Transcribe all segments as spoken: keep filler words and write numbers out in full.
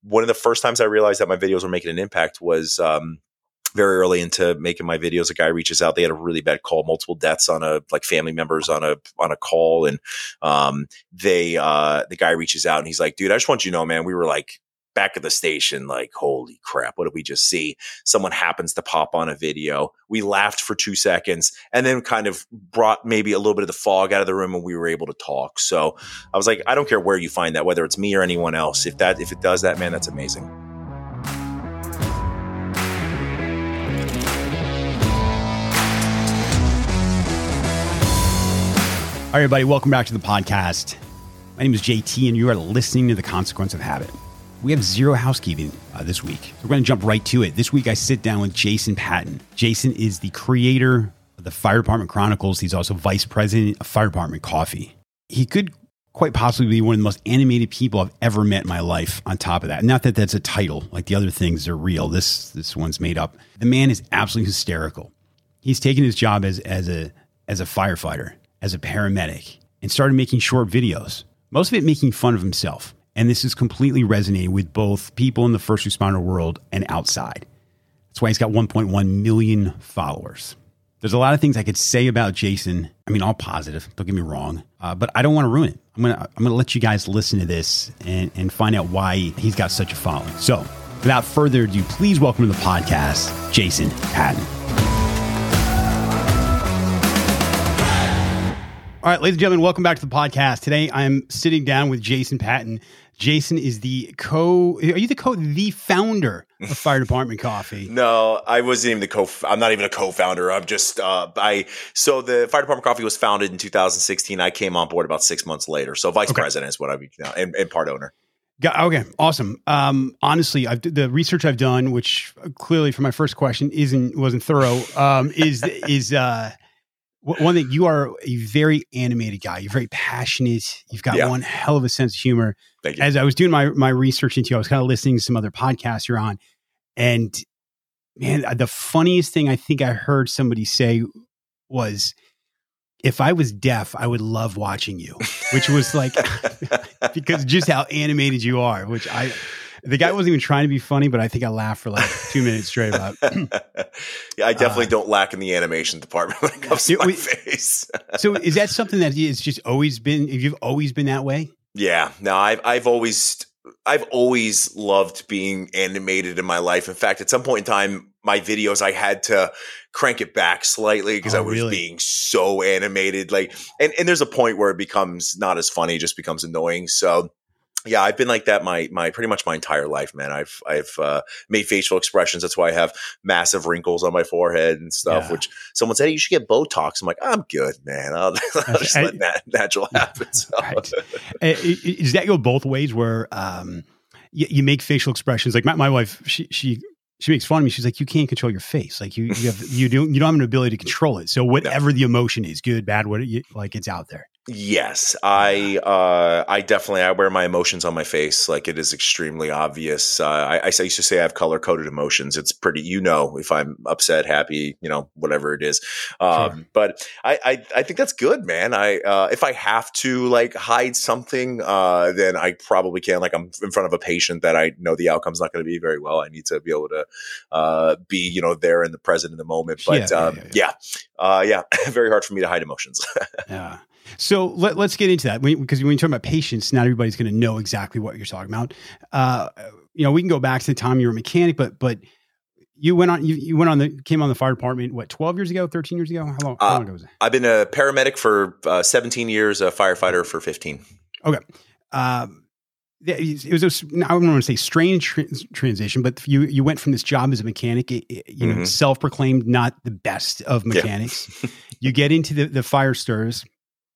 one of the first times I realized that my videos were making an impact was um, very early into making my videos. A guy reaches out. They had a really bad call, multiple deaths on a like family members on a on a call, and um, they uh, the guy reaches out and he's like, "Dude, I just want you to know, man, we were like." Back at the station, like, holy crap, what did we just see? Someone happens to pop on a video. We laughed for two seconds and then kind of brought maybe a little bit of the fog out of the room and we were able to talk. So I was like, I don't care where you find that, whether it's me or anyone else. If that, if it does that, man, that's amazing. All right, everybody, welcome back to the podcast. My name is J T and you are listening to The Consequence of Habit. We have zero housekeeping uh, this week. We're going to jump right to it. This week, I sit down with Jason Patton. Jason is the creator of the Fire Department Chronicles. He's also vice president of Fire Department Coffee. He could quite possibly be one of the most animated people I've ever met in my life on top of that. Not that that's a title, like the other things are real. This this one's made up. The man is absolutely hysterical. He's taken his job as, as, a, as a firefighter, as a paramedic, and started making short videos, most of it making fun of himself. And this is completely resonating with both people in the first responder world and outside. That's why he's got one point one million followers. There's a lot of things I could say about Jason. I mean, all positive, don't get me wrong, uh, but I don't want to ruin it. I'm going to I'm gonna let you guys listen to this and, and find out why he's got such a following. So without further ado, please welcome to the podcast, Jason Patton. All right, ladies and gentlemen, welcome back to the podcast. Today, I'm sitting down with Jason Patton. Jason is the co, are you the co, the founder of Fire Department Coffee? No, I wasn't even the co, I'm not even a co-founder. I'm just, uh, I, so the Fire Department Coffee was founded in two thousand sixteen. I came on board about six months later. So vice okay. president is what I became now, and, and part owner. Got, okay, awesome. Um, honestly, I've, the research I've done, which clearly for my first question isn't, wasn't thorough, um, is, is, uh, one thing, you are a very animated guy. You're very passionate. You've got yeah. one hell of a sense of humor. Thank you. As I was doing my my research into you, I was kind of listening to some other podcasts you're on. And man, the funniest thing I think I heard somebody say was, if I was deaf, I would love watching you, which was like, because just how animated you are, which I... The guy wasn't even trying to be funny, but I think I laughed for like two minutes straight about. Yeah, I definitely uh, don't lack in the animation department when it comes to my we, face. So is that something that is just always been, if you've always been that way? Yeah, no, I've, I've always, I've always loved being animated in my life. In fact, at some point in time, my videos, I had to crank it back slightly because oh, I was really? being so animated. Like, and, and there's a point where it becomes not as funny, it just becomes annoying. So yeah, I've been like that my my pretty much my entire life, man. I've I've uh, made facial expressions. That's why I have massive wrinkles on my forehead and stuff. Yeah. Which someone said, hey, you should get Botox. I'm like, I'm good, man. I'll, I'll just I, let that natural happen. So. Right. Does that go both ways? Where um, you, you make facial expressions? Like my, my wife, she she she makes fun of me. She's like, you can't control your face. Like you you have you don't you don't have an ability to control it. So whatever no. the emotion is, good, bad, what you, like it's out there. Yes, I uh, I definitely I wear my emotions on my face. Like it is extremely obvious. Uh, I, I used to say I have color coded emotions. It's pretty, you know, if I'm upset, happy, you know, whatever it is. Um, sure. But I, I I think that's good, man. I uh, if I have to like hide something, uh, then I probably can. Like I'm in front of a patient that I know the outcome's not going to be very well. I need to be able to uh, be, you know, there in the present in the moment. But yeah, um, yeah, yeah. yeah. Uh, yeah, very hard for me to hide emotions. Yeah. So let, let's get into that because when you talk about patience, not everybody's going to know exactly what you're talking about. Uh, you know, we can go back to the time you were a mechanic, but but you went on you, you went on the came on the fire department what twelve years ago, thirteen years ago? How long, how uh, long ago was that? I've been a paramedic for uh, seventeen years, a firefighter for fifteen. Okay, um, it was a, I don't want to say strange trans- transition, but you you went from this job as a mechanic, you mm-hmm. know, self-proclaimed not the best of mechanics. Yeah. You get into the the fire stirs.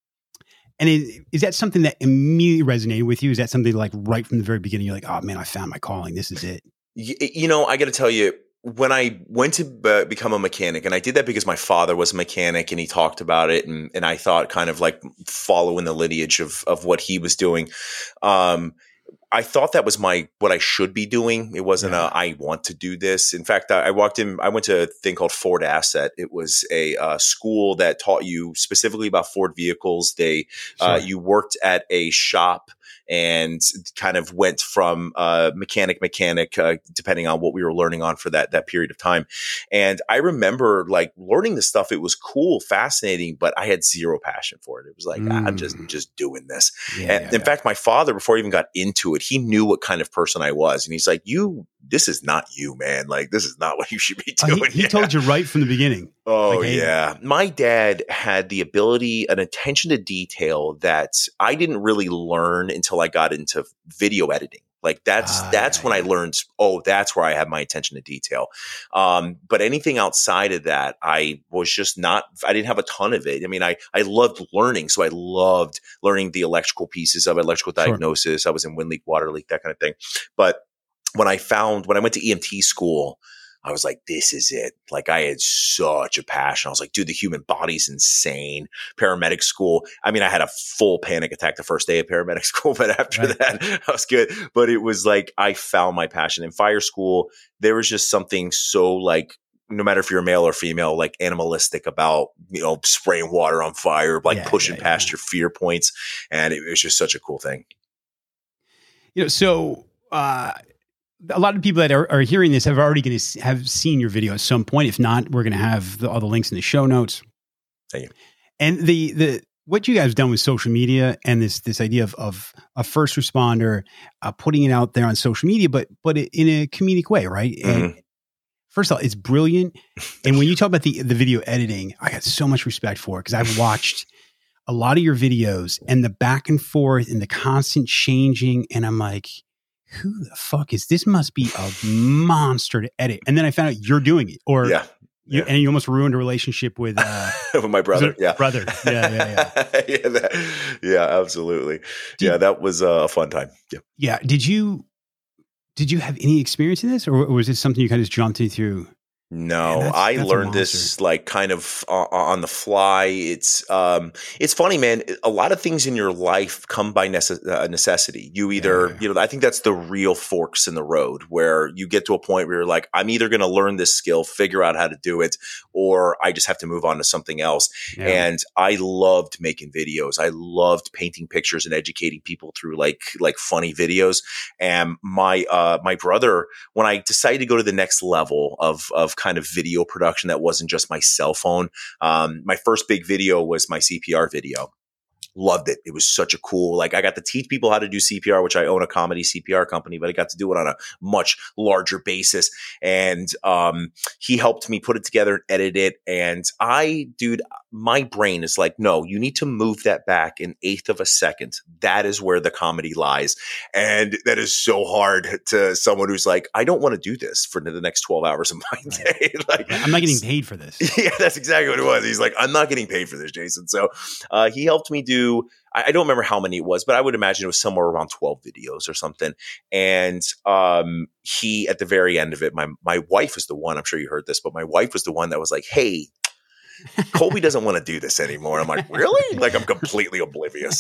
And is, is that something that immediately resonated with you? Is that something like right from the very beginning, you're like, oh man, I found my calling. This is it. You, you know, I got to tell you, when I went to uh, become a mechanic, and I did that because my father was a mechanic and he talked about it. And, and I thought kind of like following the lineage of, of what he was doing. Um, I thought that was my what I should be doing. It wasn't yeah. a I want to do this. In fact, I, I walked in. I went to a thing called Ford Asset. It was a uh, school that taught you specifically about Ford vehicles. They sure. uh, you worked at a shop and kind of went from uh, mechanic, mechanic, uh, depending on what we were learning on for that, that period of time. And I remember like learning this stuff. It was cool, fascinating, but I had zero passion for it. It was like, mm. I'm just, just doing this. Yeah, and yeah, in yeah. fact, my father, before I even got into it, he knew what kind of person I was. And he's like, you, this is not you, man. Like, this is not what you should be doing. Uh, he he yeah. told you right from the beginning. Oh, like, hey, yeah. My dad had the ability, an attention to detail that I didn't really learn until I got into video editing. Like that's, ah, that's yeah, when yeah. I learned, oh, that's where I have my attention to detail. Um, but anything outside of that, I was just not, I didn't have a ton of it. I mean, I, I loved learning. So I loved learning the electrical pieces of electrical diagnosis. Sure. I was in wind leak, water leak, that kind of thing. But when I found, when I went to E M T school, I was like, this is it. Like I had such a passion. I was like, dude, the human body's insane. Paramedic school. I mean, I had a full panic attack the first day of paramedic school, but after right. that, I was good. But it was like, I found my passion in fire school. There was just something so like, no matter if you're male or female, like animalistic about, you know, spraying water on fire, like yeah, pushing yeah, past yeah. your fear points. And it was just such a cool thing. You know, so, uh, a lot of people that are, are hearing this have already going to have seen your video at some point. If not, we're going to have the, all the links in the show notes. Thank you. And the the what you guys have done with social media and this this idea of of a first responder uh, putting it out there on social media, but but in a comedic way, right? Mm-hmm. And first of all, it's brilliant. And when you talk about the the video editing, I got so much respect for it because I've watched a lot of your videos and the back and forth and the constant changing, and I'm like, who the fuck is this? Must be a monster to edit. And then I found out you're doing it, or yeah, you, yeah. and you almost ruined a relationship with uh, with my brother. Yeah, brother. Yeah, yeah, yeah. yeah, that, yeah, absolutely. Did, yeah, that was a fun time. Yeah, yeah. Did you did you have any experience in this, or, or was this something you kind of just jumped into? No, Man, that's, I that's learned this like kind of uh, on the fly. It's um, it's funny, man. A lot of things in your life come by necess- uh, necessity. You either, yeah. you know, I think that's the real forks in the road where you get to a point where you're like, I'm either going to learn this skill, figure out how to do it, or I just have to move on to something else. Yeah. And I loved making videos. I loved painting pictures and educating people through like like funny videos. And my uh, my brother, when I decided to go to the next level of of kind of video production that wasn't just my cell phone. Um, my first big video was my C P R video. Loved it. It was such a cool, like I got to teach people how to do C P R, which I own a comedy C P R company, but I got to do it on a much larger basis. And um, he helped me put it together and edit it. And I, dude, my brain is like, no, you need to move that back an eighth of a second. That is where the comedy lies. And that is so hard to someone who's like, I don't want to do this for the next twelve hours of my day. Like, I'm not getting paid for this. Yeah, that's exactly what it was. He's like, I'm not getting paid for this, Jason. So uh, he helped me do, I don't remember how many it was, but I would imagine it was somewhere around twelve videos or something. And um, he, at the very end of it, my my wife was the one, I'm sure you heard this, but my wife was the one that was like, hey, Colby doesn't want to do this anymore. I'm like, really? Like, I'm completely oblivious.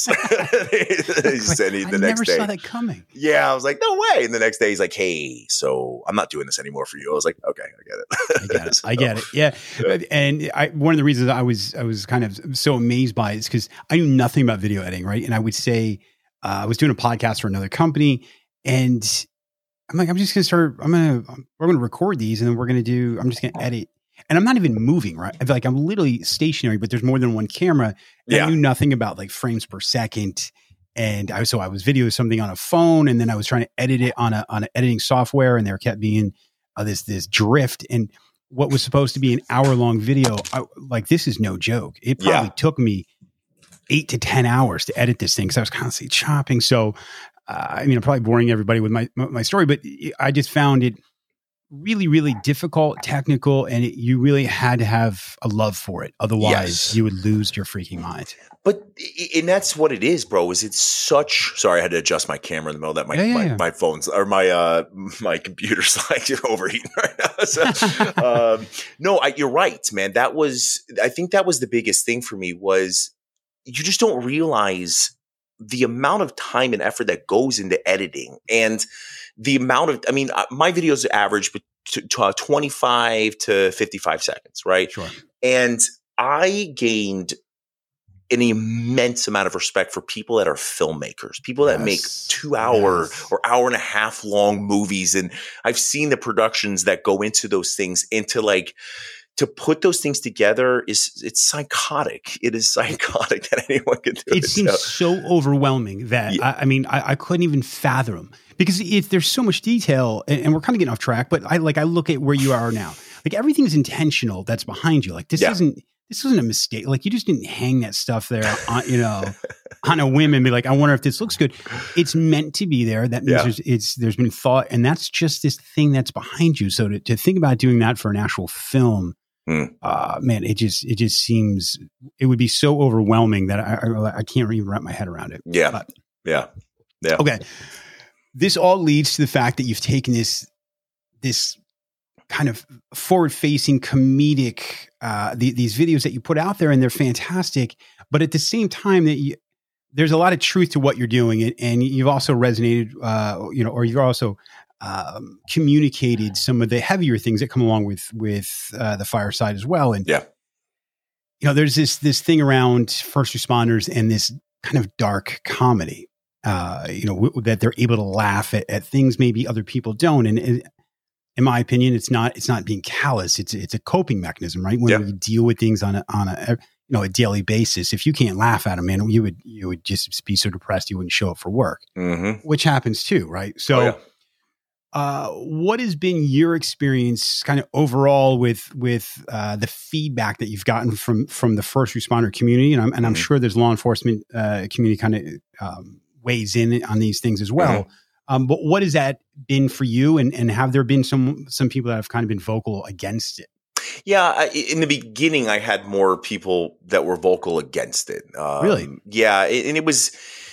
He said he, the I next never day, saw that coming. Yeah, I was like, no way. And the next day, he's like, hey, so I'm not doing this anymore for you. I was like, okay, I get it. I get it. so, I get it. Yeah. yeah. And I, one of the reasons I was I was kind of so amazed by it is because I knew nothing about video editing, right? And I would say uh, I was doing a podcast for another company, and I'm like, I'm just gonna start. I'm gonna we're gonna record these, and then we're gonna do. I'm just gonna edit. And I'm not even moving, right? I feel like I'm literally stationary, but there's more than one camera. Yeah. I knew nothing about like frames per second. And I so I was videoing something on a phone, and then I was trying to edit it on a on an editing software, and there kept being uh, this this drift. And what was supposed to be an hour long video, I, like this is no joke. It probably yeah. took me eight to ten hours to edit this thing because I was constantly chopping. So uh, I mean, I'm probably boring everybody with my my story, but I just found it really, really difficult, technical, and it, you really had to have a love for it. Otherwise, yes. you would lose your freaking mind. But, and that's what it is, bro, is it's such, sorry, I had to adjust my camera in the middle of that. My, yeah, yeah, my, yeah. my phone's, or my, uh, my computer's like overheating right now. So, um, no, I, you're right, man. That was, I think that was the biggest thing for me was you just don't realize the amount of time and effort that goes into editing and the amount of, I mean, my videos average twenty-five to fifty-five seconds, right? Sure. And I gained an immense amount of respect for people that are filmmakers, people that Yes. make two hour Yes. or hour and a half long movies. And I've seen the productions that go into those things, and to like, to put those things together is, it's psychotic. It is psychotic that anyone can do it. It seems so, so overwhelming that, Yeah. I, I mean, I, I couldn't even fathom, because if there's so much detail, and, and we're kind of getting off track, but I like, I look at where you are now, like everything's intentional that's behind you. Like this Yeah. isn't, this isn't a mistake. Like you just didn't hang that stuff there on, you know, on a whim and be like, I wonder if this looks good. It's meant to be there. That means Yeah. there's, it's, there's been thought, and that's just this thing that's behind you. So to, to think about doing that for an actual film, Mm. uh, man, it just, it just seems, it would be so overwhelming that I, I, I can't even wrap my head around it. Yeah. But, Yeah. Yeah. okay. This all leads to the fact that you've taken this, this kind of forward facing comedic, uh, the, these videos that you put out there, and they're fantastic, but at the same time that you, there's a lot of truth to what you're doing. And, and you've also resonated, uh, you know, or you're also, um, communicated some of the heavier things that come along with, with, uh, the fireside as well. And, Yeah. you know, there's this, this thing around first responders and this kind of dark comedy, uh, you know, w- that they're able to laugh at, at things maybe other people don't. And, and in my opinion, it's not, it's not being callous. It's, it's a coping mechanism, right? When Yeah. we deal with things on a, on a, you know, a daily basis, if you can't laugh at them, man, you would, you would just be so depressed you wouldn't show up for work, Mm-hmm. which happens too, right? So, Oh, yeah. uh, what has been your experience kind of overall with, with, uh, the feedback that you've gotten from, from the first responder community? And I'm, and I'm Mhm. sure there's law enforcement, uh, community kind of, um, weighs in on these things as well. Mm-hmm. Um, but what has that been for you? And, and have there been some, some people that have kind of been vocal against it? Yeah, I, in the beginning, I had more people that were vocal against it. Um, Really? Yeah, and it was,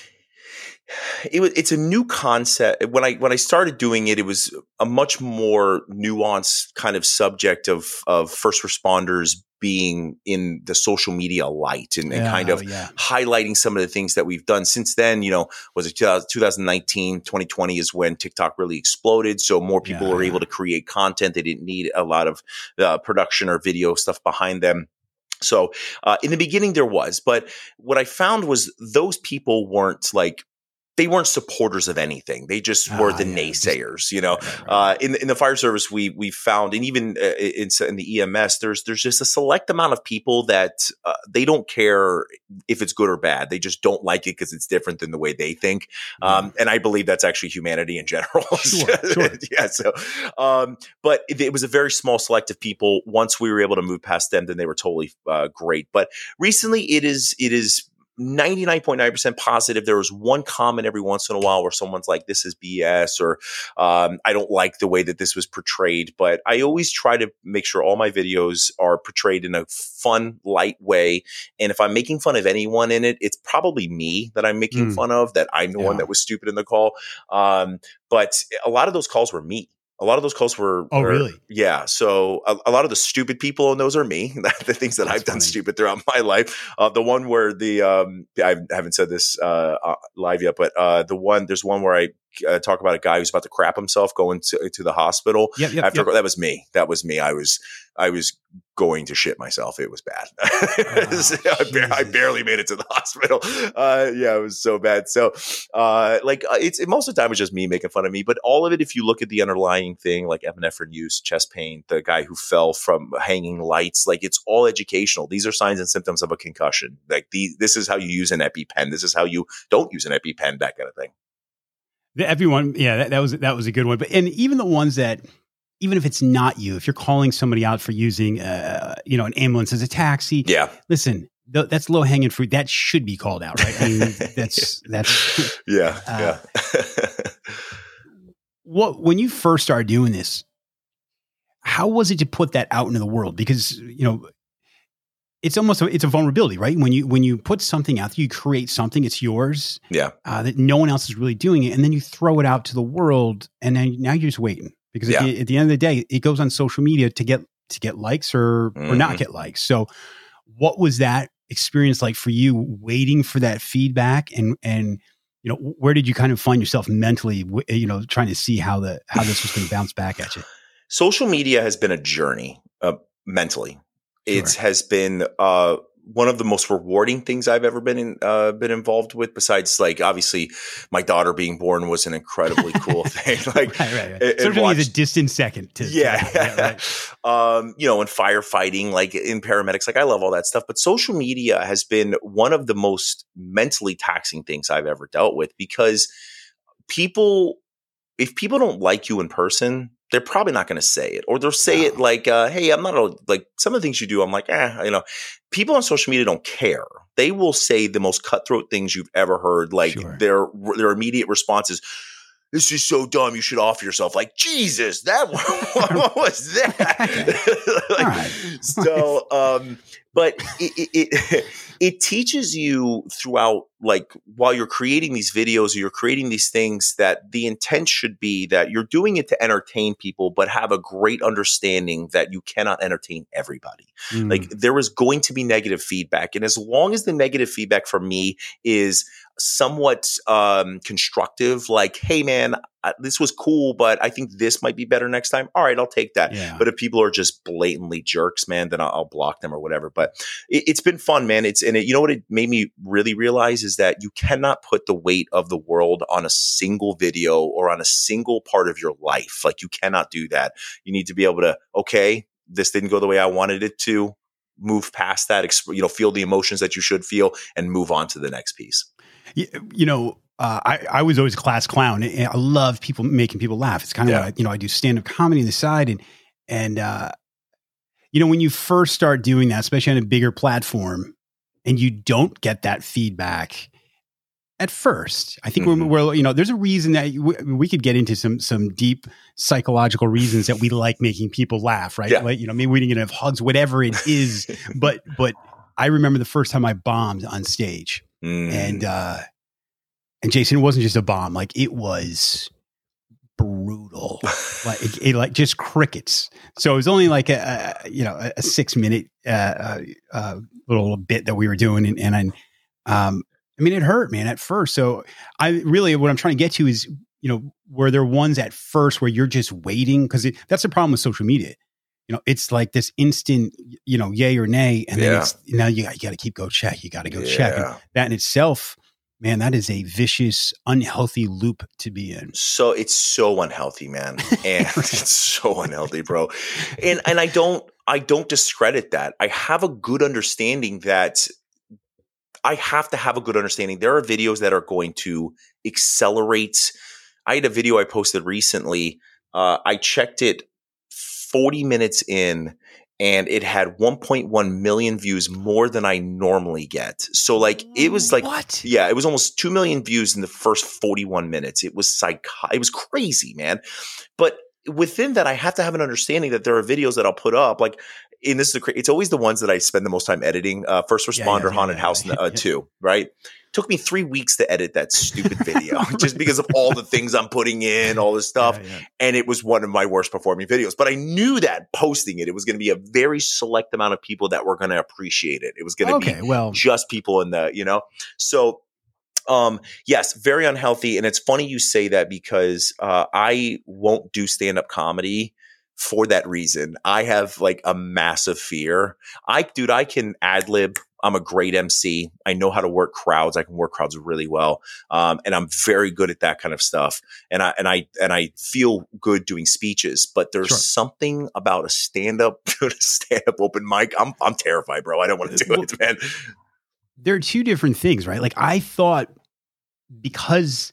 it was, it's a new concept. When I when I started doing it, it was a much more nuanced kind of subject of of first responders being in the social media light, and, and Yeah, kind of yeah. highlighting some of the things that we've done since then. You know, was it twenty nineteen, twenty twenty is when TikTok really exploded. So more people Yeah, were yeah. able to create content. They didn't need a lot of uh, production or video stuff behind them. So uh, in the beginning there was, but what I found was those people weren't like, they weren't supporters of anything. They just were Ah, the yeah, just- naysayers, you know. Right, right, right. Uh, in the, in the fire service, we we found, and even uh, in, in the E M S, there's there's just a select amount of people that uh, they don't care if it's good or bad. They just don't like it because it's different than the way they think. Um, and I believe that's actually humanity in general. Sure, sure. Yeah. So, um, but it, it was a very small select of people. Once we were able to move past them, then they were totally uh, great. But recently, it is it is. ninety-nine point nine percent positive. There was one comment every once in a while where someone's like, this is B S, or um, I don't like the way that this was portrayed. But I always try to make sure all my videos are portrayed in a fun, light way. And if I'm making fun of anyone in it, it's probably me that I'm making Mm. fun of, that I'm the one Yeah. that was stupid in the call. Um, but a lot of those calls were me. A lot of those calls were, Oh, were- really? Yeah. So a, a lot of the stupid people in those are me. The things that That's I've done funny. stupid throughout my life. Uh, the one where the um, I haven't said this uh, uh, live yet, but uh, the one there's one where I uh, talk about a guy who's about to crap himself going to, to the hospital. Yep, yep, After yep. that was me. That was me. I was I was going to shit myself. It was bad. I, ba- I Jesus. barely made it to the hospital. Uh, yeah, it was so bad. So, uh, like, uh, it's most of the time it's just me making fun of me. But all of it, if you look at the underlying thing, like epinephrine use, chest pain, the guy who fell from hanging lights, like it's all educational. These are signs and symptoms of a concussion. Like the, this is how you use an EpiPen. This is how you don't use an EpiPen. That kind of thing. The- Everyone, yeah, that, that was that was a good one. But and even the ones that, even if it's not you, if you're calling somebody out for using, uh, you know, an ambulance as a taxi, Yeah. listen, th- that's low hanging fruit. That should be called out, right? I mean, that's that's Yeah. Uh, yeah. what when you first started doing this. How was it to put that out into the world? Because you know, it's almost a, it's a vulnerability, right? When you when you put something out there, you create something, it's yours, yeah. uh, that no one else is really doing it, and then you throw it out to the world, and then now you're just waiting because Yeah. at, the, at the end of the day, it goes on social media to get to get likes or or not Mhm. get likes. So, what was that experience like for you, waiting for that feedback, and and you know, where did you kind of find yourself mentally, w- you know, trying to see how the how this was going to bounce back at you? Social media has been a journey uh, mentally. It Sure. has been uh, one of the most rewarding things I've ever been in, uh, been involved with. Besides, like obviously, my daughter being born was an incredibly cool thing. Like, right, right, right. And, Social watch, media is a distant second. To, yeah, to that. Yeah, right. um, you know, in firefighting, like in paramedics, like I love all that stuff. But social media has been one of the most mentally taxing things I've ever dealt with, because people, if people don't like you in person, they're probably not going to say it, or they'll say no. it like, uh, hey, I'm not a, like some of the things you do. I'm like, eh, you know, people on social media don't care. They will say the most cutthroat things you've ever heard. Like sure. their, their immediate response is, this is so dumb. You should off yourself. Like, Jesus, that what was that? like, right. So, um, but it, it, it, it teaches you throughout, like while you're creating these videos or you're creating these things, that the intent should be that you're doing it to entertain people, but have a great understanding that you cannot entertain everybody. Mm. Like there is going to be negative feedback. And as long as the negative feedback from me is somewhat um, constructive, like, hey man, uh, this was cool, but I think this might be better next time. All right, I'll take that. Yeah. But if people are just blatantly jerks, man, then I'll, I'll block them or whatever. But it, it's been fun, man. It's and it, you know what it made me really realize is that you cannot put the weight of the world on a single video or on a single part of your life. Like you cannot do that. You need to be able to, okay, this didn't go the way I wanted it to. Move past that, exp- you know, feel the emotions that you should feel, and move on to the next piece. You, you know, uh, I, I was always a class clown. And I love people making people laugh. It's kind of yeah. what I, you know, I do stand-up comedy on the side. And, and uh, you know, when you first start doing that, especially on a bigger platform, and you don't get that feedback at first, I think mm-hmm. we're, we're, you know, there's a reason that we, we could get into some, some deep psychological reasons that we like making people laugh, right? Yeah. Like, you know, maybe we didn't get enough hugs, whatever it is. but, but I remember the first time I bombed on stage. Mm. And, uh, and Jason, it wasn't just a bomb. Like it was brutal, like, it, it, like just crickets. So it was only like a, a you know, a, a six minute, uh, uh, uh, little bit that we were doing. And, and I, um, I mean, it hurt, man, at first. So I really, what I'm trying to get to is, you know, were there ones at first where you're just waiting? Cause it, that's the problem with social media. You know, it's like this instant, you know, yay or nay. And then yeah. it's, now you got, you got to keep go check. You got to go yeah. check. And that in itself, man, that is a vicious, unhealthy loop to be in. So it's so unhealthy, man. And it's so unhealthy, bro. And, and I don't, I don't discredit that. I have a good understanding that I have to have a good understanding. There are videos that are going to accelerate. I had a video I posted recently. Uh, I checked it forty minutes in, and it had one point one million views, more than I normally get. So like it was like, what? Yeah, it was almost two million views in the first forty-one minutes. It was psych. It was crazy, man. But within that, I have to have an understanding that there are videos that I'll put up. Like, and this is the, it's always the ones that I spend the most time editing. Uh, First Responder, yeah, yeah, yeah, Haunted yeah, House yeah. Uh, two, right? Took me three weeks to edit that stupid video just because of all the things I'm putting in, all this stuff. Yeah, yeah. And it was one of my worst performing videos. But I knew that posting it, it was going to be a very select amount of people that were going to appreciate it. It was going to okay, be well, just people in the, you know, so um, yes, very unhealthy. And it's funny you say that because uh, I won't do stand-up comedy for that reason. I have like a massive fear. I, dude, I can ad lib. I'm a great M C. I know how to work crowds. I can work crowds really well. Um, and I'm very good at that kind of stuff. And I, and I, and I feel good doing speeches, but there's sure. something about a stand up, a stand up open mic. I'm, I'm terrified, bro. I don't want to do well, it, man. There are two different things, right? Like I thought because,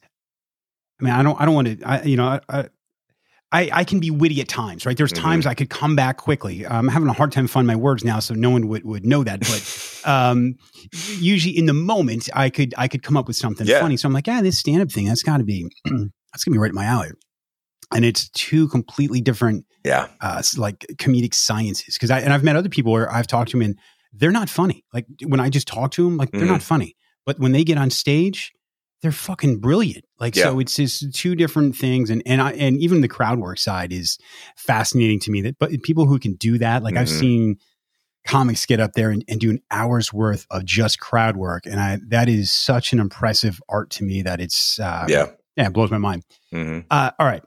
I mean, I don't, I don't want to, I, you know, I, I I, I can be witty at times, right? There's times mm-hmm. I could come back quickly. I'm having a hard time finding my words now, so no one would, would know that. But um, usually in the moment, I could I could come up with something yeah. funny. So I'm like, yeah, this stand-up thing, that's got to be that's gonna be right up my alley. And it's two completely different, yeah, uh, like comedic sciences. Because I and I've met other people where I've talked to them and they're not funny. Like when I just talk to them, like they're mm-hmm. not funny. But when they get on stage, they're fucking brilliant. Like, yeah. so it's just two different things. And, and I, and even the crowd work side is fascinating to me that, but people who can do that, like mm-hmm. I've seen comics get up there and, and do an hour's worth of just crowd work. And I, that is such an impressive art to me that it's, uh, yeah, yeah, it blows my mind. Mm-hmm. Uh, all right.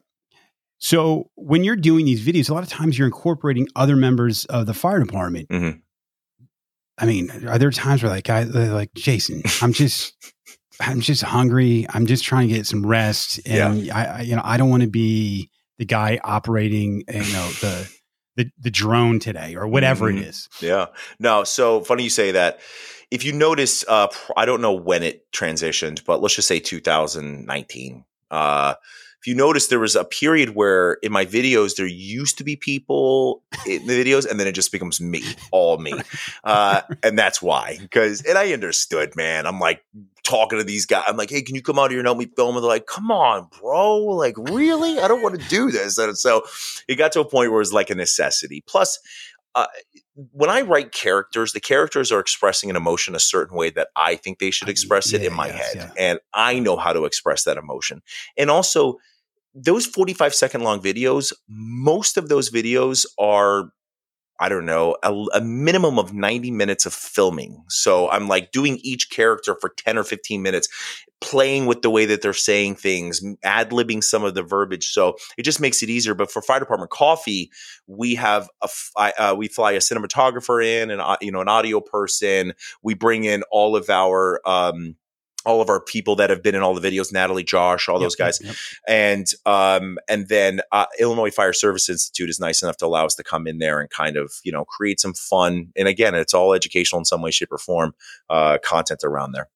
So when you're doing these videos, a lot of times you're incorporating other members of the fire department. Mm-hmm. I mean, are there times where like guys like Jason, I'm just, I'm just hungry. I'm just trying to get some rest, and yeah. I, I, you know, I don't want to be the guy operating, you know, the the the drone today or whatever mm-hmm. it is. Yeah. No. So funny you say that. If you notice, uh, I don't know when it transitioned, but let's just say two thousand nineteen. Uh, if you notice, there was a period where in my videos, there used to be people in the videos, and then it just becomes me, all me. Uh, and that's why. Because, and I understood, man. I'm like talking to these guys. I'm like, hey, can you come out here and help me film? And they're like, come on, bro. Like, really? I don't want to do this. And so it got to a point where it was like a necessity. Plus, uh, when I write characters, the characters are expressing an emotion a certain way that I think they should express it yeah, in my yes, head. Yeah. And I know how to express that emotion. And also, those forty-five second long videos, most of those videos are, I don't know, a, a minimum of ninety minutes of filming. So I'm like doing each character for ten or fifteen minutes, playing with the way that they're saying things, ad-libbing some of the verbiage. So it just makes it easier. But for Fire Department Coffee, we have a, uh, we fly a cinematographer in, and uh, you know, an audio person. We bring in all of our, um, all of our people that have been in all the videos, Natalie, Josh, all yep, those guys. Yep, yep. And, um, and then, uh, Illinois Fire Service Institute is nice enough to allow us to come in there and kind of, you know, create some fun. And again, it's all educational in some way, shape or form, uh, content around there.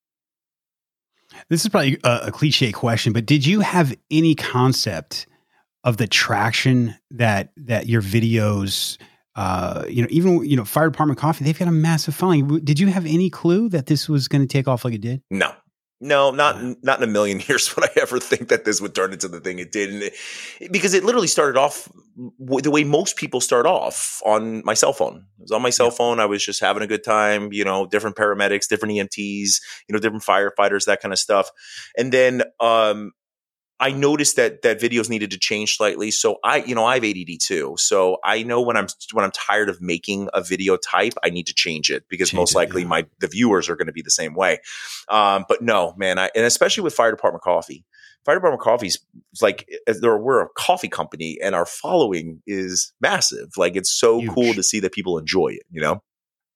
This is probably a, a cliche question, but did you have any concept of the traction that, that your videos, uh, you know, even, you know, Fire Department Coffee, they've got a massive following. Did you have any clue that this was going to take off like it did? No. No, not uh, not in a million years would I ever think that this would turn into the thing it did. And it, because it literally started off w- the way most people start off, on my cell phone. It was on my cell yeah. phone. I was just having a good time, you know, different paramedics, different E M Ts, you know, different firefighters, that kind of stuff. And then um, I noticed that that videos needed to change slightly. So I, you know, I have A D D too. So I know when I'm when I'm tired of making a video type, I need to change it because change most it, likely yeah. my the viewers are going to be the same way. Um, but no, man, I, and especially with Fire Department Coffee, Fire Department Coffee is like we're a coffee company, and our following is massive. Like it's so Huge. Cool to see that people enjoy it. You know.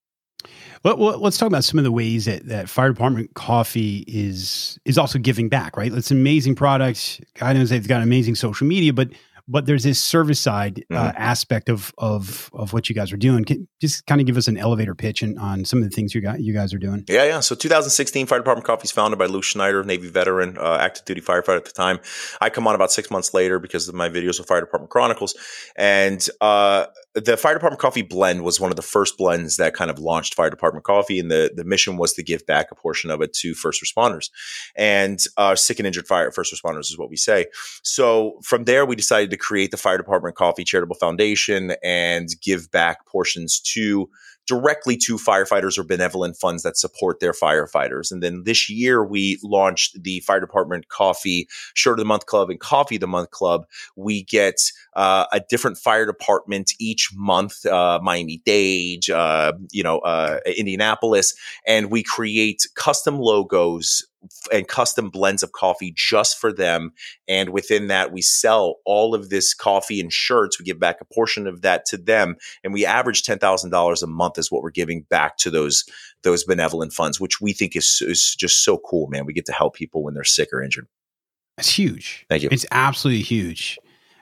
Well, well, let's talk about some of the ways that, that Fire Department Coffee is is also giving back, right? It's an amazing product. God knows they've got amazing social media, but but there's this service side uh, mm-hmm. aspect of of of what you guys are doing. Can just kind of give us an elevator pitch in, on some of the things you got you guys are doing. Yeah, yeah. So two thousand sixteen, Fire Department Coffee is founded by Lou Schneider, Navy veteran, uh, active duty firefighter at the time. I come on about six months later because of my videos with Fire Department Chronicles, and uh, the Fire Department Coffee blend was one of the first blends that kind of launched Fire Department Coffee, and the the mission was to give back a portion of it to first responders and uh, sick and injured fire first responders is what we say. So from there, we decided to create the Fire Department Coffee Charitable Foundation and give back portions to directly to firefighters or benevolent funds that support their firefighters. And then this year we launched the Fire Department Coffee Shirt of the Month Club and Coffee of the Month Club. We get uh, a different fire department each month, uh, Miami-Dade, uh, you know, uh, Indianapolis, and we create custom logos and custom blends of coffee just for them. And within that, we sell all of this coffee and shirts. We give back a portion of that to them. And we average ten thousand dollars a month is what we're giving back to those, those benevolent funds, which we think is, is just so cool, man. We get to help people when they're sick or injured. That's huge. Thank you. It's absolutely huge.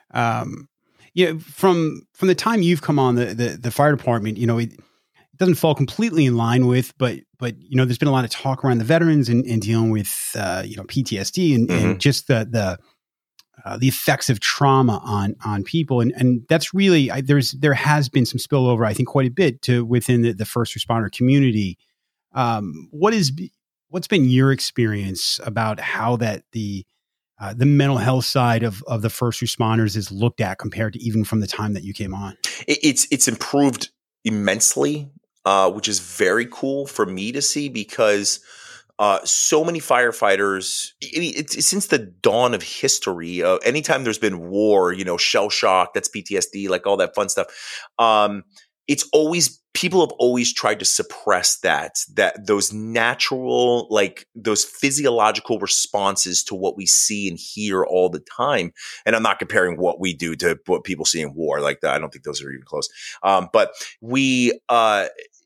Um, yeah, from, from the time you've come on the, the, the fire department, you know, it, doesn't fall completely in line with, but, but, you know, there's been a lot of talk around the veterans and, and dealing with, uh, you know, P T S D and, mm-hmm. and just the, the, uh, the effects of trauma on, on people. And, and that's really, I, there's, there has been some spillover, I think quite a bit to within the, the first responder community. Um, what is, what's been your experience about how that the, uh, the mental health side of, of the first responders is looked at compared to even from the time that you came on? It, it's, it's improved immensely. Uh, which is very cool for me to see because uh, so many firefighters, I mean, it's, since the dawn of history, uh, anytime there's been war, you know, shell shock, that's P T S D, like all that fun stuff. Um, it's always, people have always tried to suppress that, that those natural, like those physiological responses to what we see and hear all the time. And I'm not comparing what we do to what people see in war like that. I don't think those are even close. Um, but we, uh,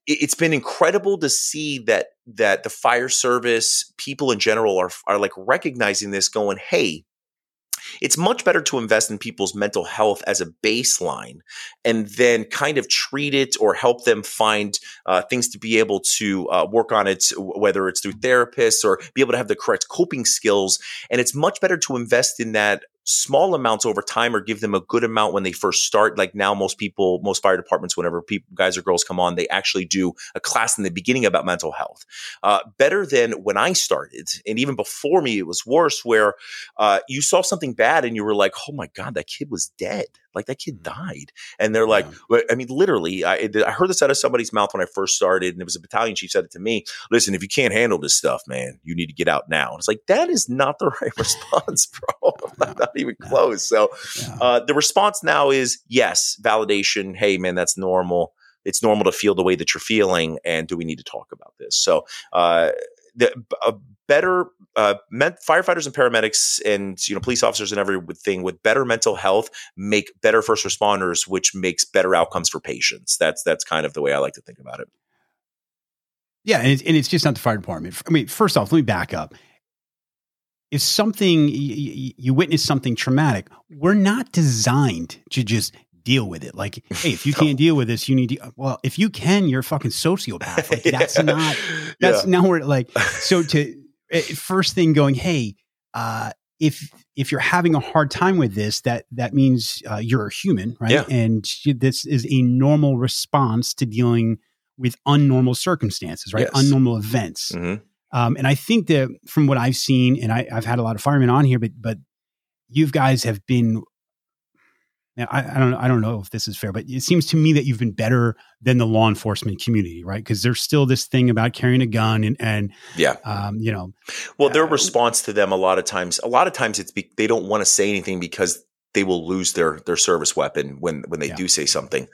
it, it's been incredible to see that that the fire service, people in general, are are like recognizing this, going, hey, it's much better to invest in people's mental health as a baseline and then kind of treat it or help them find uh, things to be able to uh, work on it, whether it's through therapists or be able to have the correct coping skills. And it's much better to invest in that small amounts over time or give them a good amount when they first start. Like now, most people, most fire departments, whenever people, guys or girls come on, they actually do a class in the beginning about mental health. Uh, better than when I started. And even before me, it was worse, where uh, you saw something bad and you were like, oh my God, that kid was dead. Like that kid died. And they're like, yeah. I mean, literally, I, I heard this out of somebody's mouth when I first started, and it was a battalion chief said it to me. Listen, if you can't handle this stuff, man, you need to get out now. And it's like, that is not the right response, bro. not, not even no. close. So yeah. uh, the response now is yes, validation. Hey, man, that's normal. It's normal to feel the way that you're feeling. And do we need to talk about this? So uh, the uh, better uh, men- firefighters and paramedics and, you know, police officers and everything with better mental health make better first responders, which makes better outcomes for patients. That's, that's kind of the way I like to think about it. Yeah. And it's, and it's just not the fire department. I mean, first off, let me back up. If something, you, you witness something traumatic, we're not designed to just deal with it. Like, hey, if you can't deal with this, you need to, well, if you can, you're a fucking sociopath. Like that's yeah. not, that's yeah. now we're like, so to first thing going, hey, uh, if, if you're having a hard time with this, that, that means uh, you're a human, right? Yeah. And this is a normal response to dealing with unnormal circumstances, right? Yes. Unnormal events. Mm-hmm. Um, and I think that from what I've seen, and I, I've had a lot of firemen on here, but, but you guys have been, now, I, I don't know. I don't know if this is fair, but it seems to me that you've been better than the law enforcement community, right? Because there's still this thing about carrying a gun and, and yeah, um, you know. Well, their uh, response to them a lot of times, a lot of times it's be, they don't want to say anything because they will lose their their service weapon when when they yeah. do say something.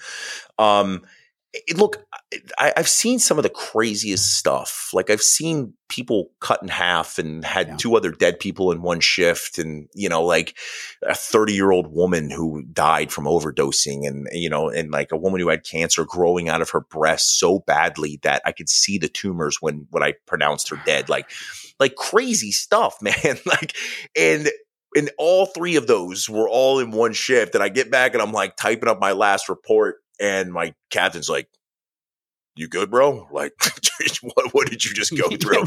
Um, it, look, I, I've seen some of the craziest stuff. Like I've seen people cut in half and had yeah. two other dead people in one shift, and you know, like a thirty-year-old woman who died from overdosing, and you know, and like a woman who had cancer growing out of her breast so badly that I could see the tumors when when I pronounced her dead. Like, like crazy stuff, man. Like, and. And all three of those were all in one shift. And I get back and I'm like typing up my last report. And my captain's like, you good, bro? Like, what, what did you just go through?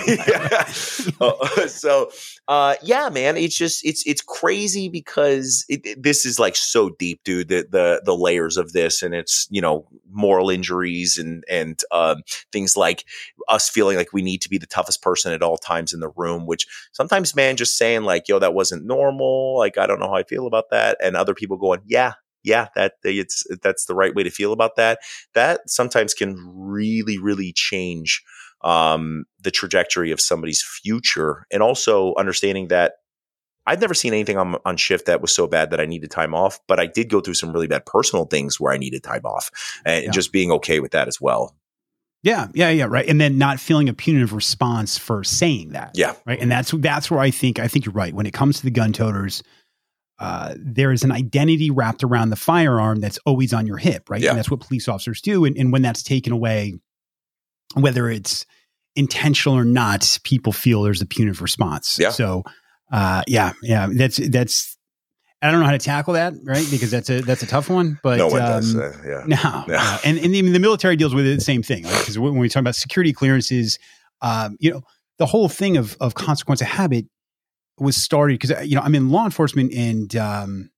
yeah. uh, so, uh, yeah, man, it's just, it's, it's crazy because it, it, this is like so deep, dude, the, the, the layers of this, and it's, you know, moral injuries and, and, um, things like us feeling like we need to be the toughest person at all times in the room, which sometimes, man, just saying like, yo, that wasn't normal. Like, I don't know how I feel about that. And other people going, yeah, yeah, that it's, that's the right way to feel about that. That sometimes can really, really change um, the trajectory of somebody's future. And also understanding that I've never seen anything on, on shift that was so bad that I needed time off, but I did go through some really bad personal things where I needed time off, and yeah. just being okay with that as well. Yeah, yeah, yeah, right. And then not feeling a punitive response for saying that. Yeah. Right. And that's, that's where I think, I think you're right. When it comes to the gun toters, Uh, there is an identity wrapped around the firearm that's always on your hip, right? Yeah. And that's what police officers do. And, and when that's taken away, whether it's intentional or not, people feel there's a punitive response. Yeah. So, uh, yeah, yeah, that's, that's, I don't know how to tackle that, right? Because that's a, that's a tough one, but, no one um, does. Uh, yeah. No, no. no. And, and the military deals with it the same thing, right? Because when we talk about security clearances, um, you know, the whole thing of, of consequence of habit was started because, you know, I'm in law enforcement, and um,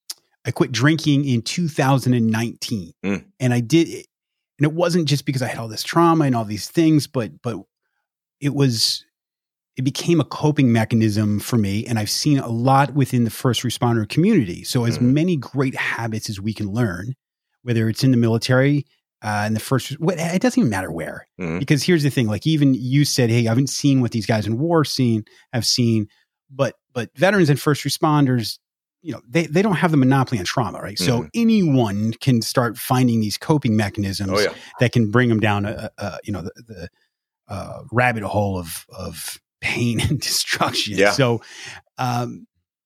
I quit drinking in two thousand nineteen. Mm. And I did, and it wasn't just because I had all this trauma and all these things, but, but it was, it became a coping mechanism for me. And I've seen a lot within the first responder community. So as mm. many great habits as we can learn, whether it's in the military, uh, in the first, it doesn't even matter where, mm. because here's the thing, like even you said, hey, I haven't seen what these guys in war scene have seen. But but veterans and first responders, you know, they, they don't have the monopoly on trauma, right? Mm-hmm. So anyone can start finding these coping mechanisms oh, yeah. that can bring them down, a, a, you know, the, the uh, rabbit hole of of pain and destruction. Yeah. So um,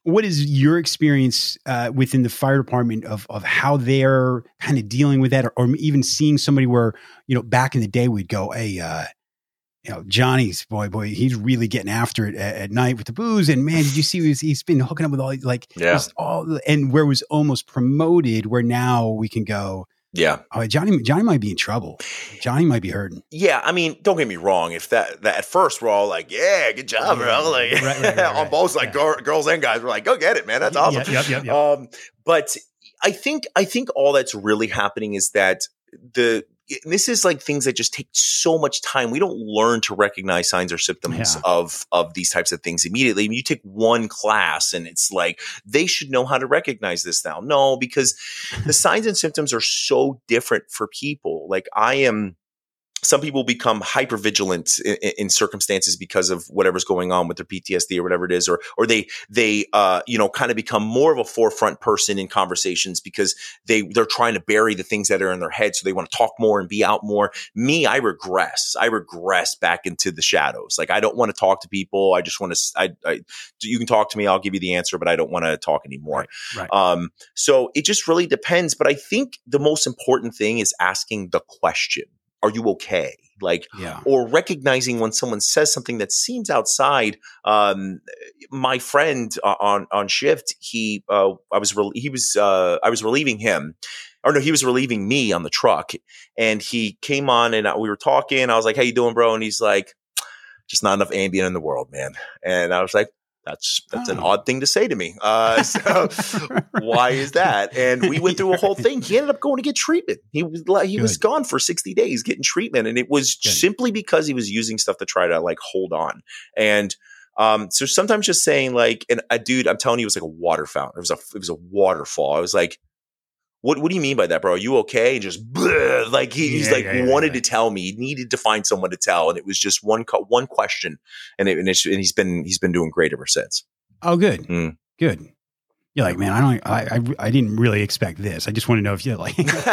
what is your experience uh, within the fire department of of how they're kind of dealing with that, or, or even seeing somebody where, you know, back in the day we'd go, hey, uh, you know, Johnny's boy, boy, he's really getting after it at, at night with the booze. And man, did you see he's, he's been hooking up with all like, yeah. all, and where it was almost promoted, where now we can go, yeah, oh, Johnny, Johnny might be in trouble. Johnny might be hurting. Yeah. I mean, don't get me wrong. If that, that at first we're all like, yeah, good job, yeah, bro. Like right, right, right, on right. both like yeah. gir- girls and guys, we're like, go get it, man. That's awesome. Yeah, yeah, yeah, yeah. Um, but I think, I think all that's really happening is that the, this is like things that just take so much time. We don't learn to recognize signs or symptoms Yeah. of, of these types of things immediately. I mean, you take one class and it's like, they should know how to recognize this now. No, because the signs and symptoms are so different for people. Like I am, some people become hypervigilant in, in circumstances because of whatever's going on with their P T S D or whatever it is, or or they they uh, you know kind of become more of a forefront person in conversations because they they're trying to bury the things that are in their head, so they want to talk more and be out more. Me, I regress. I regress back into the shadows. Like I don't want to talk to people. I just want to. I, I you can talk to me. I'll give you the answer, but I don't want to talk anymore. Right, right. Um, so it just really depends. But I think the most important thing is asking the question. Are you okay? Like, yeah. or recognizing when someone says something that seems outside. Um, my friend uh, on on shift, he, uh, I was, re- he was, uh, I was relieving him, or no, he was relieving me on the truck, and he came on and we were talking. I was like, "How you doing, bro?" And he's like, "Just not enough Ambien in the world, man." And I was like, That's that's oh. an odd thing to say to me. Uh, so why is that? And we went through a whole thing. He ended up going to get treatment. He was he Good. was gone for sixty days getting treatment, and it was Good. simply because he was using stuff to try to like hold on. And um, so sometimes just saying like, and a dude, I'm telling you, it was like a water fountain. It was a it was a waterfall. I was like, What what do you mean by that, bro? Are you okay? And just bleh, like he, he's yeah, like yeah, wanted yeah. to tell me. He needed to find someone to tell, and it was just one one question, and it, and, it, and he's been he's been doing great ever since. Oh, good, mm. good. You're like, man, I don't, I, I, I didn't really expect this. I just want to know if you're like, dude, dude,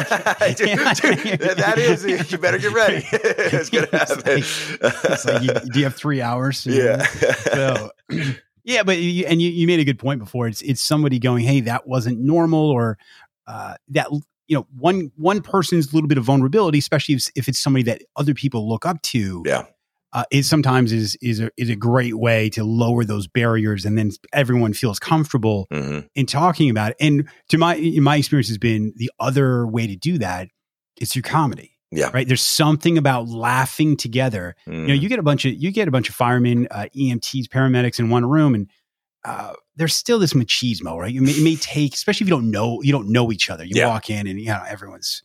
that is, you better get ready. It's gonna happen. It's like, it's like you, do you have three hours? Yeah. So, yeah, but you, and you, you made a good point before. It's it's somebody going, hey, that wasn't normal, or uh, that you know, one one person's little bit of vulnerability, especially if, if it's somebody that other people look up to. Yeah. Uh, it sometimes is is a, is a great way to lower those barriers, and then everyone feels comfortable mm-hmm. in talking about it. And to my my experience has been the other way to do that is through comedy. Yeah, right. There's something about laughing together. Mm. You know, you get a bunch of you get a bunch of firemen, uh, E M Ts, paramedics in one room, and uh, there's still this machismo, right? It may, it may take, especially if you don't know you don't know each other. You yeah. walk in, and you know everyone's,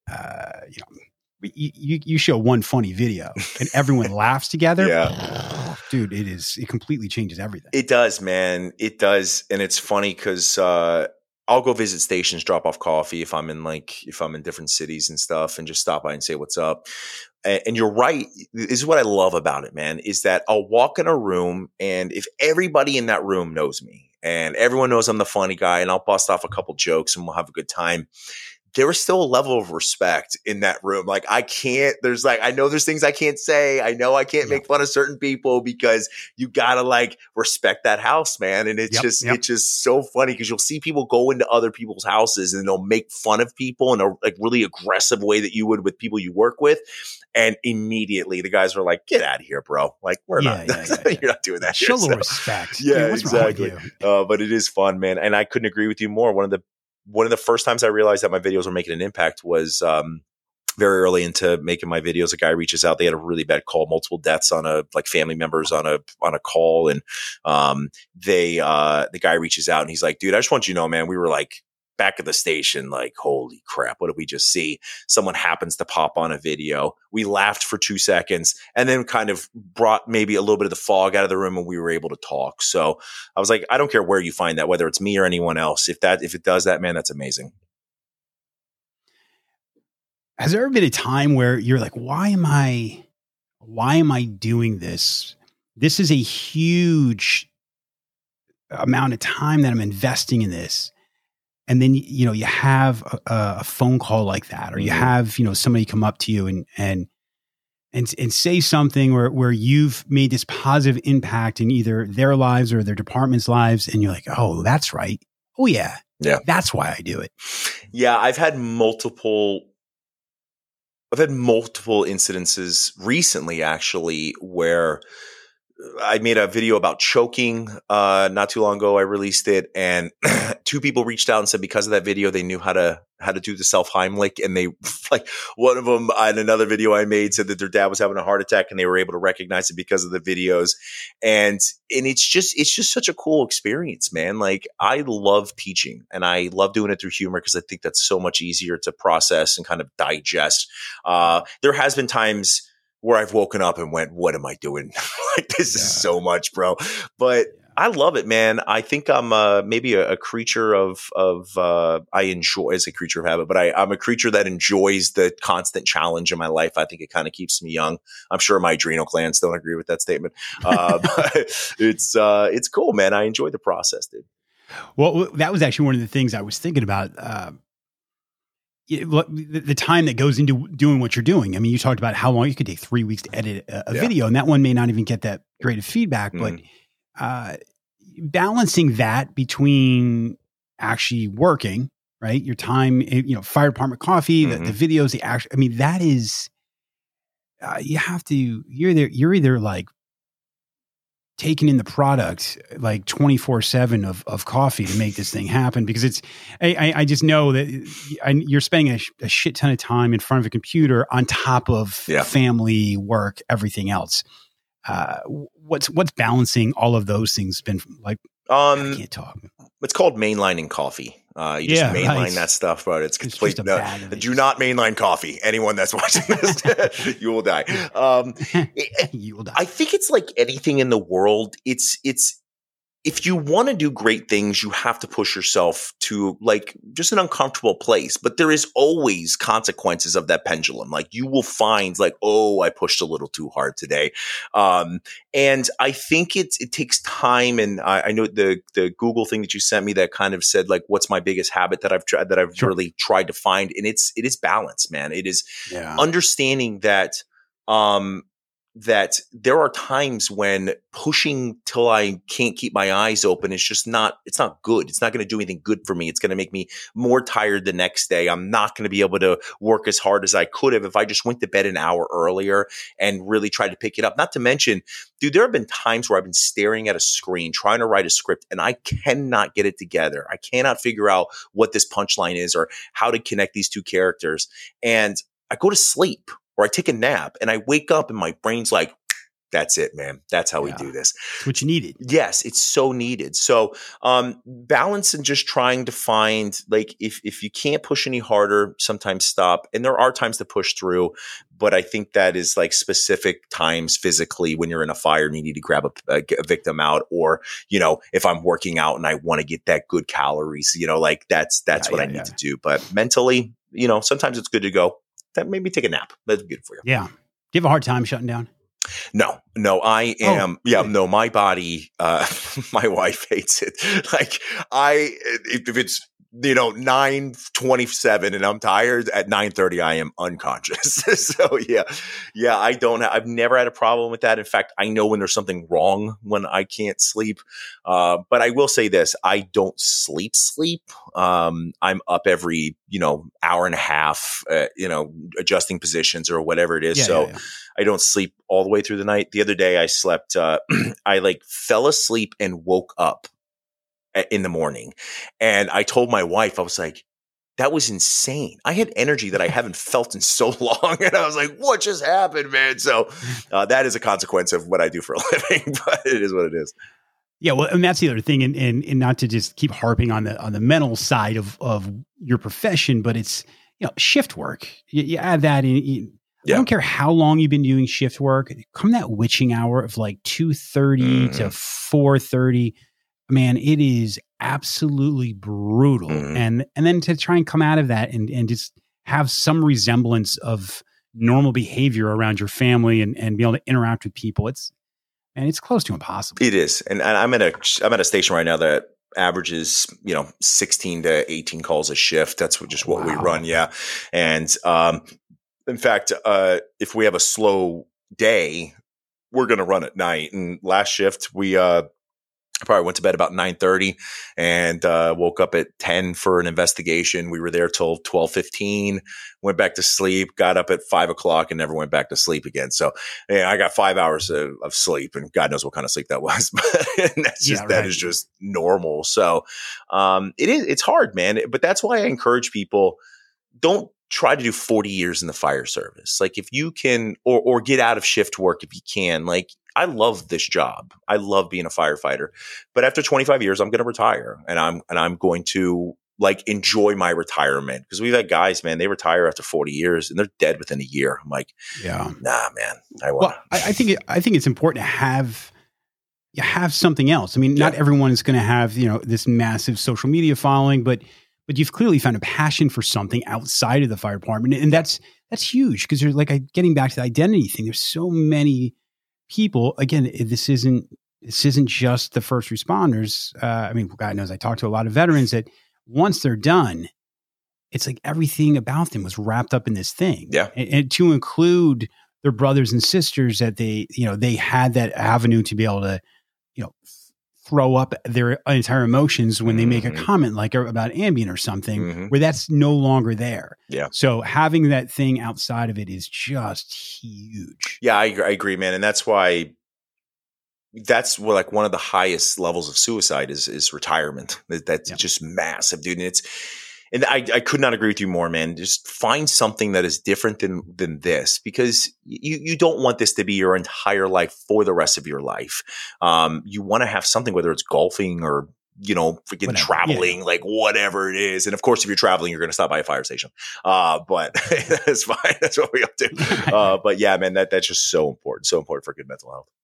uh, you know. You, you show one funny video and everyone laughs together. Yeah. Dude, it is, it completely changes everything. It does, man. It does. And it's funny because uh, I'll go visit stations, drop off coffee if I'm in like, if I'm in different cities and stuff, and just stop by and say what's up. And, and you're right. This is what I love about it, man, is that I'll walk in a room, and if everybody in that room knows me and everyone knows I'm the funny guy, and I'll bust off a couple jokes and we'll have a good time, there is still a level of respect in that room. Like I can't, there's like, I know there's things I can't say. I know I can't yep. make fun of certain people because you gotta like respect that house, man. And it's yep, just, yep. it's just so funny because you'll see people go into other people's houses and they'll make fun of people in a like really aggressive way that you would with people you work with. And immediately the guys are like, get out of here, bro. Like we're yeah, not, yeah, yeah, you're not doing that. Show a little so, respect. Yeah, Dude, what's exactly. wrong with you? Uh, but it is fun, man. And I couldn't agree with you more. One of the, One of the first times I realized that my videos were making an impact was um, very early into making my videos. A guy reaches out. They had a really bad call, multiple deaths on a like family members on a on a call, and um, they uh, the guy reaches out and he's like, "Dude, I just want you to know, man, we were like back at the station, like, holy crap, what did we just see?" Someone happens to pop on a video. We laughed for two seconds and then kind of brought maybe a little bit of the fog out of the room, and we were able to talk. So I was like, I don't care where you find that, whether it's me or anyone else. If that, if it does that, man, that's amazing. Has there ever been a time where you're like, why am I, why am I doing this? This is a huge amount of time that I'm investing in this. And then, you know, you have a, a phone call like that, or you have, you know, somebody come up to you and, and, and and say something where where you've made this positive impact in either their lives or their department's lives, and you're like, oh, that's right. Oh yeah, yeah, that's why I do it. Yeah, I've had multiple. I've had multiple incidences recently, actually, where I made a video about choking uh, not too long ago. I released it, and two people reached out and said because of that video, they knew how to how to do the self Heimlich. And they like one of them in another video I made said that their dad was having a heart attack, and they were able to recognize it because of the videos. And and it's just it's just such a cool experience, man. Like I love teaching, and I love doing it through humor because I think that's so much easier to process and kind of digest. Uh, there has been times where I've woken up and went, what am I doing? Like, this yeah. is so much, bro. But yeah. I love it, man. I think I'm uh, maybe a, a creature of, of uh, I enjoy, as a creature of habit, but I, I'm a creature that enjoys the constant challenge in my life. I think it kind of keeps me young. I'm sure my adrenal glands don't agree with that statement. Uh, but it's, uh, it's cool, man. I enjoy the process, dude. Well, that was actually one of the things I was thinking about. Uh, The time that goes into doing what you're doing. I mean, you talked about how long you could take three weeks to edit a, a yeah. video, and that one may not even get that great of feedback, mm. but uh, balancing that between actually working, right? Your time, you know, fire department coffee, mm-hmm. the, the videos, the action. I mean, that is, uh, you have to, you're either, you're either like taking in the product like twenty-four seven of, of coffee to make this thing happen, because it's, I, I just know that I, you're spending a, a shit ton of time in front of a computer on top of yeah. family, work, everything else. Uh, what's, what's balancing all of those things been like? Um, I can't talk. It's called mainlining coffee. Uh, you yeah, just mainline right. that stuff, but it's complete. It's uh, do not mainline coffee. Anyone that's watching this, you will die. Um, you will die. I think it's like anything in the world. It's, it's, if you want to do great things, you have to push yourself to like just an uncomfortable place, but there is always consequences of that pendulum. Like you will find like, oh, I pushed a little too hard today. Um, and I think it's, it takes time. And I, I know the, the Google thing that you sent me that kind of said like, what's my biggest habit that I've tried, that I've sure. really tried to find. And it's, it is balance, man. It is yeah. understanding that, um, that there are times when pushing till I can't keep my eyes open is just not, it's not good. It's not going to do anything good for me. It's going to make me more tired the next day. I'm not going to be able to work as hard as I could have if I just went to bed an hour earlier and really tried to pick it up. Not to mention, dude, there have been times where I've been staring at a screen, trying to write a script, and I cannot get it together. I cannot figure out what this punchline is or how to connect these two characters. And I go to sleep. Or I take a nap and I wake up and my brain's like, that's it, man. That's how yeah. we do this. It's what you needed. Yes, it's so needed. So um, balance and just trying to find, like, if if you can't push any harder, sometimes stop. And there are times to push through. But I think that is like specific times physically when you're in a fire and you need to grab a, a, a victim out. Or, you know, if I'm working out and I want to get that good calories, you know, like that's that's yeah, what yeah, I need yeah. to do. But mentally, you know, sometimes it's good to go. That maybe take a nap. That's good for you. Yeah. Do you have a hard time shutting down? No, no, I am. Oh, yeah, okay. no, my body, uh, my wife hates it. Like I, if, if it's, you know, nine twenty-seven and I'm tired at nine thirty, I am unconscious. So yeah, yeah, I don't, I've never had a problem with that. In fact, I know when there's something wrong when I can't sleep. Uh, but I will say this, I don't sleep, sleep. Um, I'm up every, you know, hour and a half, uh, you know, adjusting positions or whatever it is. Yeah, so yeah, yeah. I don't sleep all the way through the night. The other day I slept, uh, I like fell asleep and woke up in the morning. And I told my wife, I was like, that was insane. I had energy that I haven't felt in so long. And I was like, what just happened, man? So uh, that is a consequence of what I do for a living, but it is what it is. Yeah. Well, and that's the other thing. And, and, and not to just keep harping on the, on the mental side of, of your profession, but it's, you know, shift work. You, you add that in. You, yeah. I don't care how long you've been doing shift work. Come that witching hour of like two thirty mm-hmm. to four thirty. Man, it is absolutely brutal. Mm-hmm. And and then to try and come out of that and, and just have some resemblance of normal behavior around your family and, and be able to interact with people, it's and it's close to impossible. It is. And, and I'm at a I'm at a station right now that averages, you know, sixteen to eighteen calls a shift. That's what, just what wow. we run. Yeah. And um In fact, uh, if we have a slow day, we're going to run at night. And last shift, we uh, probably went to bed about nine thirty and uh, woke up at ten for an investigation. We were there till twelve fifteen, went back to sleep, got up at five o'clock and never went back to sleep again. So yeah, I got five hours of, of sleep, and God knows what kind of sleep that was. But that's just, yeah, right. That is just normal. So um, it is, it's hard, man. But that's why I encourage people, don't try to do forty years in the fire service. Like if you can, or or get out of shift work if you can. Like I love this job. I love being a firefighter. But after twenty-five years, I'm going to retire, and I'm and I'm going to like enjoy my retirement, because we've had guys, man, they retire after forty years and they're dead within a year. I'm like, yeah, nah, man. I want. Well, I, I think it, I think it's important to have you have something else. I mean, not yeah. everyone is going to have, you know, this massive social media following, but But you've clearly found a passion for something outside of the fire department. And that's that's huge, because there's like, getting back to the identity thing, there's so many people. Again, this isn't this isn't just the first responders. Uh, I mean, God knows, I talk to a lot of veterans that once they're done, it's like everything about them was wrapped up in this thing. Yeah. And, and to include their brothers and sisters, that they, you know, they had that avenue to be able to, you know, throw up their entire emotions when they make mm-hmm. a comment like about Ambien or something, mm-hmm. where that's no longer there. Yeah. So having that thing outside of it is just huge. Yeah, I, I agree, man. And that's why that's where like one of the highest levels of suicide is, is retirement. That's yeah. just massive, dude. And it's, and I, I could not agree with you more, man. Just find something that is different than than this, because you you don't want this to be your entire life for the rest of your life. Um, you want to have something, whether it's golfing or, you know, freaking whatever. traveling, yeah. like whatever it is. And of course, if you're traveling, you're going to stop by a fire station. Uh, but that's fine. That's what we all do. Uh, but yeah, man, that that's just so important. So important for good mental health.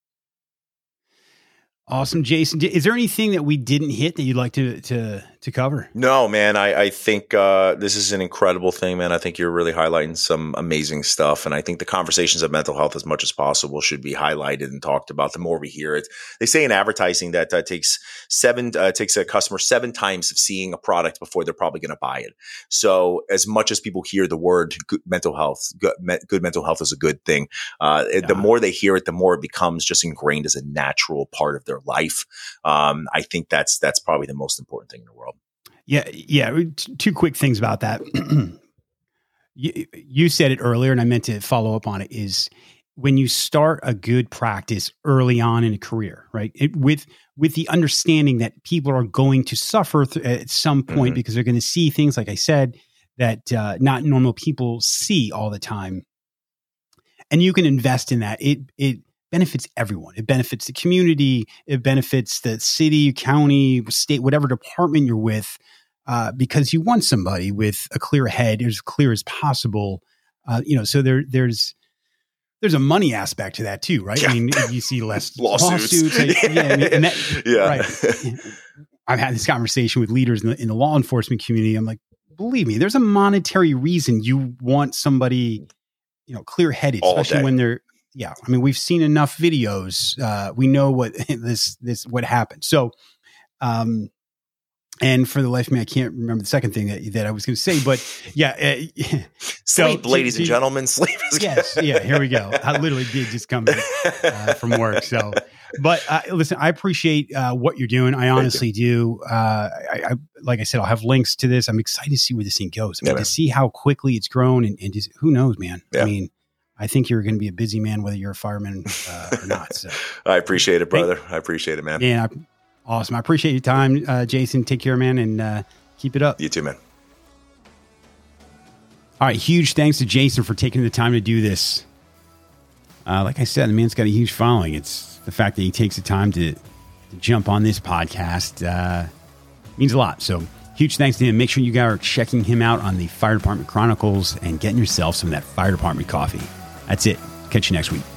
Awesome, Jason. Is there anything that we didn't hit that you'd like to to to cover? No, man. I, I think uh, this is an incredible thing, man. I think you're really highlighting some amazing stuff, and I think the conversations of mental health, as much as possible, should be highlighted and talked about. The more we hear it, they say in advertising that uh, takes seven uh, takes a customer seven times of seeing a product before they're probably going to buy it. So, as much as people hear the word good mental health, good, me, good mental health is a good thing. Uh, yeah. The more they hear it, the more it becomes just ingrained as a natural part of their life. Um, I think that's that's probably the most important thing in the world. Yeah, yeah. Two quick things about that. you, you said it earlier, and I meant to follow up on it. Is when you start a good practice early on in a career, right? It, with with the understanding that people are going to suffer th- at some point mm-hmm. because they're going to see things, like I said, that uh, not normal people see all the time, and you can invest in that. It it. benefits everyone. It benefits the community. It benefits the city, county, state, whatever department you're with, uh, because you want somebody with a clear head, as clear as possible. Uh, you know, so there, there's there's a money aspect to that too, right? Yeah. I mean, you see less lawsuits. lawsuits like, yeah, I mean, and that, yeah. Right. I've had this conversation with leaders in the, in the law enforcement community. I'm like, believe me, there's a monetary reason you want somebody, you know, clear headed, especially when they're. Yeah, I mean, we've seen enough videos. Uh, we know what this this what happened. So, um, and for the life of me, I can't remember the second thing that that I was going to say. But yeah, uh, sleep, so, ladies to, and gentlemen, sleep. Is yes, yeah. Here we go. I literally did just come uh, from work. So, but uh, listen, I appreciate uh, what you're doing. I honestly do. Uh, I, I like I said, I'll have links to this. I'm excited to see where this thing goes. I mean, yeah, to see how quickly it's grown, and, and just, who knows, man. Yeah. I mean. I think you're going to be a busy man, whether you're a fireman uh, or not. So. I appreciate it, brother. Hey, I appreciate it, man. Yeah, awesome. I appreciate your time, uh, Jason. Take care, man, and uh, keep it up. You too, man. All right, huge thanks to Jason for taking the time to do this. Uh, like I said, the man's got a huge following. It's the fact that he takes the time to, to jump on this podcast uh, means a lot. So huge thanks to him. Make sure you guys are checking him out on the Fire Department Chronicles and getting yourself some of that Fire Department coffee. That's it. Catch you next week.